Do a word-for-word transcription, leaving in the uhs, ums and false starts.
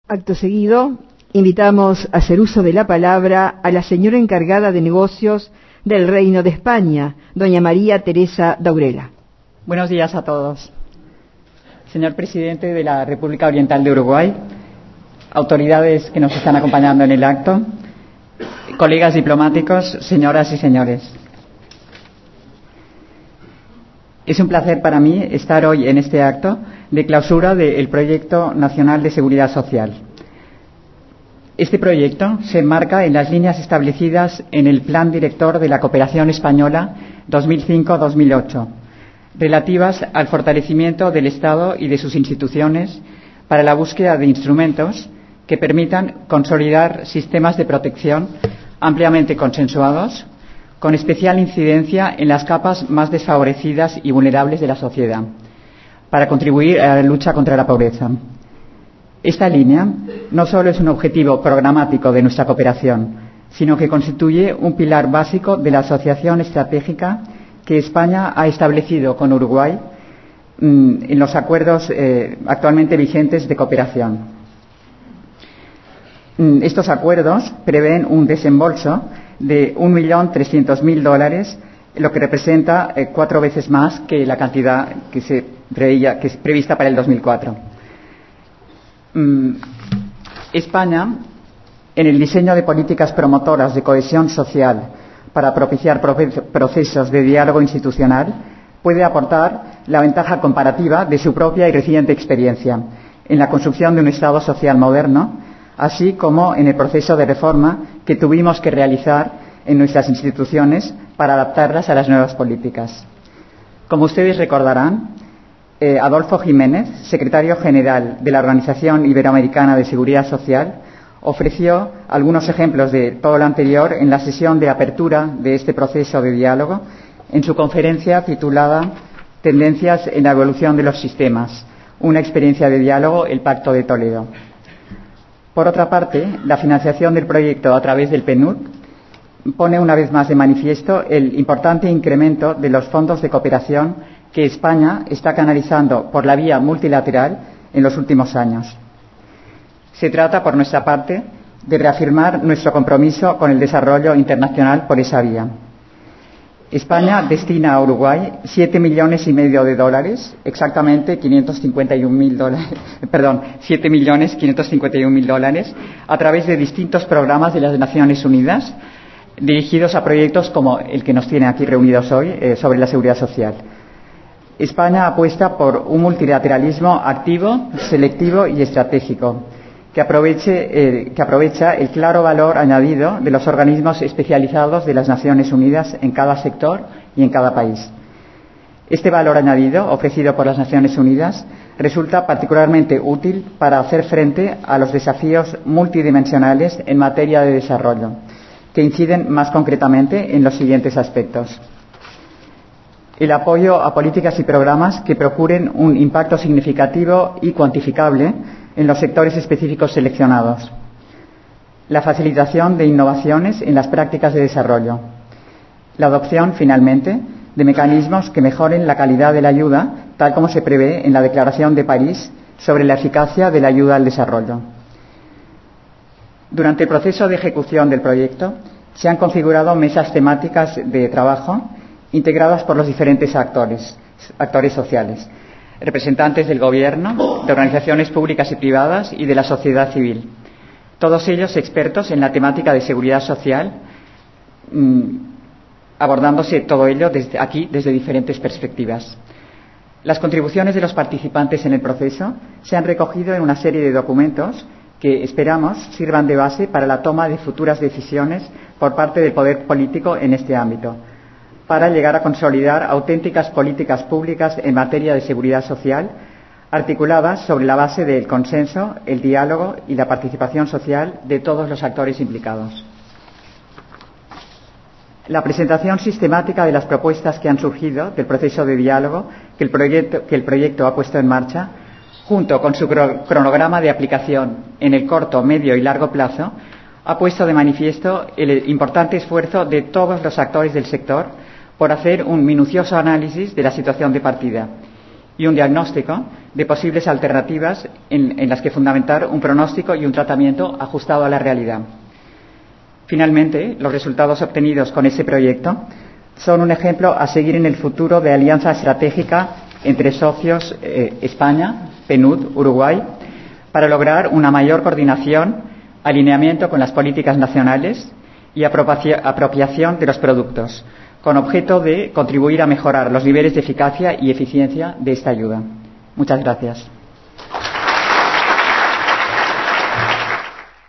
Acto seguido, invitamos a hacer uso de la palabra a la señora encargada de negocios del Reino de España, doña María Teresa Daurela. Buenos días a todos. Señor presidente de la República Oriental de Uruguay, autoridades que nos están acompañando en el acto, colegas diplomáticos, señoras y señores. Es un placer para mí estar hoy en este acto de clausura del Proyecto Nacional de Seguridad Social. Este proyecto se enmarca en las líneas establecidas en el Plan Director de la Cooperación Española dos mil cinco a dos mil ocho, relativas al fortalecimiento del Estado y de sus instituciones para la búsqueda de instrumentos que permitan consolidar sistemas de protección ampliamente consensuados, con especial incidencia en las capas más desfavorecidas y vulnerables de la sociedad, para contribuir a la lucha contra la pobreza. Esta línea no solo es un objetivo programático de nuestra cooperación, sino que constituye un pilar básico de la asociación estratégica que España ha establecido con Uruguay mmm, en los acuerdos eh, actualmente vigentes de cooperación. Mmm, estos acuerdos prevén un desembolso de un millón trescientos mil dólares, lo que representa eh, cuatro veces más que la cantidad que se preveía, que es prevista para el dos mil cuatro. Mm, España, en el diseño de políticas promotoras de cohesión social para propiciar procesos de diálogo institucional, puede aportar la ventaja comparativa de su propia y reciente experiencia en la construcción de un Estado social moderno, así como en el proceso de reforma que tuvimos que realizar en nuestras instituciones para adaptarlas a las nuevas políticas. Como ustedes recordarán, eh, Adolfo Jiménez, secretario general de la Organización Iberoamericana de Seguridad Social, ofreció algunos ejemplos de todo lo anterior en la sesión de apertura de este proceso de diálogo en su conferencia titulada Tendencias en la evolución de los sistemas, una experiencia de diálogo, el Pacto de Toledo. Por otra parte, la financiación del proyecto a través del P N U D pone una vez más de manifiesto el importante incremento de los fondos de cooperación que España está canalizando por la vía multilateral en los últimos años. Se trata, por nuestra parte, de reafirmar nuestro compromiso con el desarrollo internacional por esa vía. España destina a Uruguay siete millones y medio de dólares, exactamente quinientos cincuenta y un mil dólares, perdón, siete millones quinientos cincuenta y un mil dólares, a través de distintos programas de las Naciones Unidas, dirigidos a proyectos como el que nos tiene aquí reunidos hoy eh, sobre la seguridad social. España apuesta por un multilateralismo activo, selectivo y estratégico, que aproveche, eh, que aprovecha el claro valor añadido de los organismos especializados de las Naciones Unidas en cada sector y en cada país. Este valor añadido, ofrecido por las Naciones Unidas, resulta particularmente útil para hacer frente a los desafíos multidimensionales en materia de desarrollo, que inciden más concretamente en los siguientes aspectos. El apoyo a políticas y programas que procuren un impacto significativo y cuantificable en los sectores específicos seleccionados. La facilitación de innovaciones en las prácticas de desarrollo. La adopción, finalmente, de mecanismos que mejoren la calidad de la ayuda, tal como se prevé en la Declaración de París sobre la eficacia de la ayuda al desarrollo. Durante el proceso de ejecución del proyecto, se han configurado mesas temáticas de trabajo integradas por los diferentes actores, actores sociales, representantes del Gobierno, de organizaciones públicas y privadas y de la sociedad civil. Todos ellos expertos en la temática de seguridad social, mmm, abordándose todo ello desde aquí desde diferentes perspectivas. Las contribuciones de los participantes en el proceso se han recogido en una serie de documentos que esperamos sirvan de base para la toma de futuras decisiones por parte del poder político en este ámbito, para llegar a consolidar auténticas políticas públicas en materia de seguridad social, articuladas sobre la base del consenso, el diálogo y la participación social de todos los actores implicados. La presentación sistemática de las propuestas que han surgido del proceso de diálogo que el proyecto, que el proyecto ha puesto en marcha, junto con su cronograma de aplicación en el corto, medio y largo plazo, ha puesto de manifiesto el importante esfuerzo de todos los actores del sector por hacer un minucioso análisis de la situación de partida y un diagnóstico de posibles alternativas en, en las que fundamentar un pronóstico y un tratamiento ajustado a la realidad. Finalmente, los resultados obtenidos con ese proyecto son un ejemplo a seguir en el futuro de alianza estratégica entre socios eh, España, P N U D, Uruguay, para lograr una mayor coordinación, alineamiento con las políticas nacionales y apropiación de los productos, con objeto de contribuir a mejorar los niveles de eficacia y eficiencia de esta ayuda. Muchas gracias.